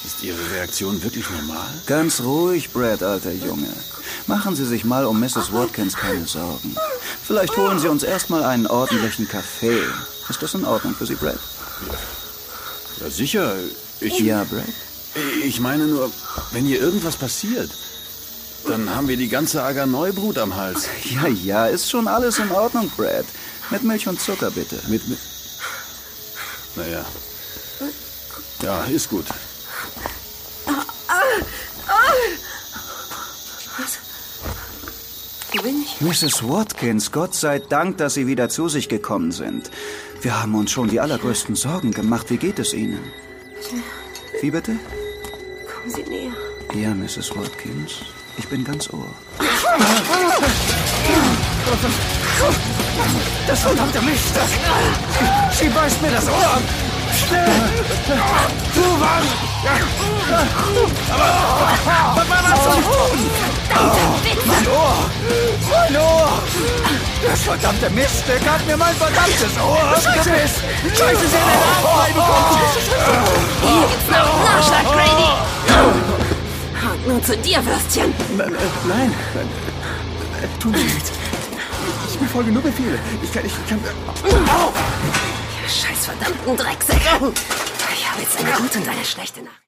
Ist Ihre Reaktion wirklich normal? Ganz ruhig, Brad, alter Junge. Machen Sie sich mal um Mrs. Watkins keine Sorgen. Vielleicht holen Sie uns erstmal einen ordentlichen Kaffee. Ist das in Ordnung für Sie, Brad? Ja, sicher. Ja, Brad? Ich meine nur, wenn hier irgendwas passiert, dann haben wir die ganze Aga-Neubrut am Hals. Ja, ist schon alles in Ordnung, Brad. Mit Milch und Zucker, bitte. Naja. Ja, ist gut. Was? Wo bin ich? Mrs. Watkins, Gott sei Dank, dass Sie wieder zu sich gekommen sind. Wir haben uns schon die allergrößten Sorgen gemacht. Wie geht es Ihnen? Wie bitte? Kommen Sie näher. Ja, Mrs. Watkins. Ich bin ganz Ohr. Das verdammte Mist! Sie beißt mir das Ohr ab! Schnell! Du warst! Aber was soll ich tun? Mein Ohr! Mein Ohr! Das verdammte Miststück hat mir mein verdammtes Ohr abgebissen! Scheiße, Sie in den Arm reinbekommen! Hier gibt's noch einen Nachschlag, Grady! Und nun zu dir, Würstchen. Nein. Tun Sie nichts. Ich befolge nur Befehle. Ich kann... Ihr scheiß verdammten Drecksäcke. Ich habe jetzt eine gute und eine schlechte Nacht.